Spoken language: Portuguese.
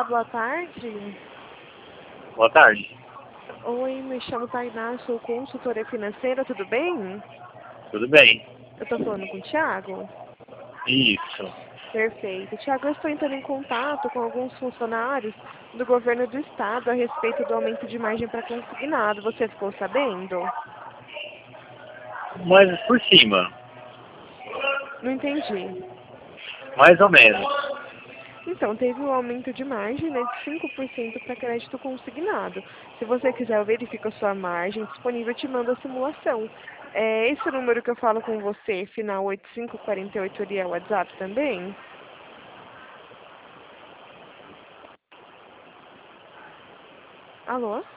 Olá, boa tarde. Boa tarde. Oi, me chamo Tainá, sou consultora financeira, tudo bem? Tudo bem? Eu tô falando com o Thiago? Isso. Perfeito. Thiago, eu estou entrando em contato com alguns funcionários do governo do estado a respeito do aumento de margem para consignado. Você ficou sabendo? Mas por cima, Não entendi. mais ou menos. Então, teve um aumento de margem, né, de 5% para crédito consignado. Se você quiser, eu verifico a sua margem disponível e te mando a simulação. Esse número que eu falo com você, final 8548, ali é o WhatsApp também? Alô?